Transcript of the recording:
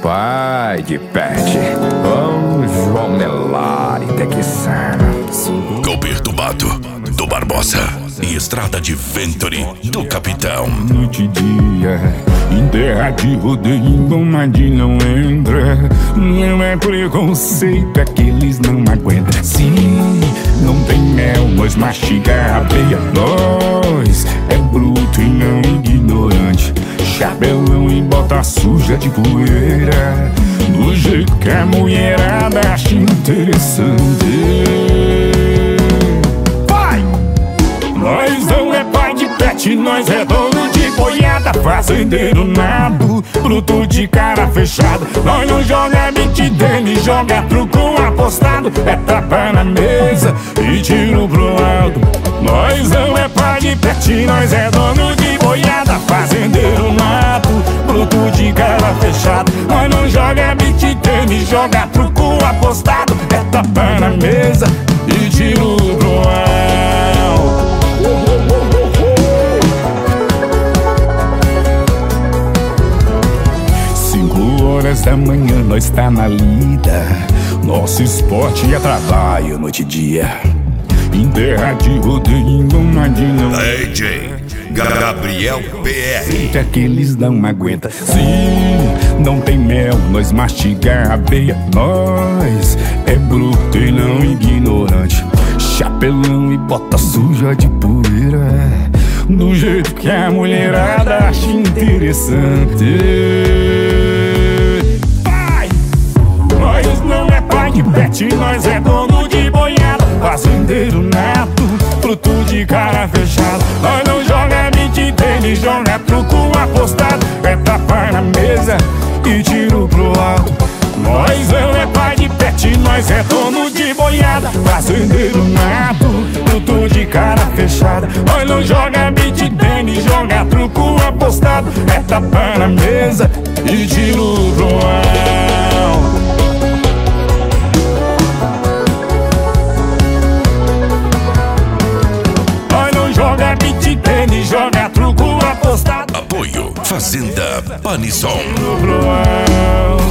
pai de pet, João Melari Texano. Gilberto Bato, do Barbosa e Estrada de Venturi, do Capitão. Noite e dia, em terra de rodeio, onde não entra. Não é preconceito, é que eles não aguentam. Sim, não tem mel, nós mastiga a abelha. Nós é bruto e não ignorante. Chapelão e bota suja de poeira, do jeito que a mulherada acha interessante. Vai! Nós não é pai de pet, nós é dono de boiada, fazendeiro nado, bruto de cara fechada. Nós não joga beat dele, joga truco apostado. É tapa na mesa e tiro pro alto. Nós não é pai de pet, nós é dono de boiada, fazendeiro nato, bruto de cara fechada. Nós não joga beat tênis, joga truco apostado. É tapa na mesa e tiro pro alto. 5 horas da manhã nós tá na lida. Nosso esporte é trabalho, noite e dia. Em terra de rodeio, onde não DJ Gabriel PR. é que eles não aguentam. Sim, não tem mel, nós mastiga a abelha. Nós é bruto e não ignorante. Chapelão e bota suja de poeira, do jeito que a mulherada acha interessante. Vai! Nós não é pai de pet, nós é dono de boiada, fazendeiro nato, fruto de cara fechada. Nós não joga beat tênis, joga truco apostado. É tapa na mesa e tiro pro alto. Nós não é pai de pet, nós é dono de boiada, fazendeiro nato, fruto de cara fechada. Nós não joga beat tênis, joga truco apostado. É tapa na mesa e tiro pro alto. Joga beat tênis, joga truco apostado. Apoio Fazenda Panison.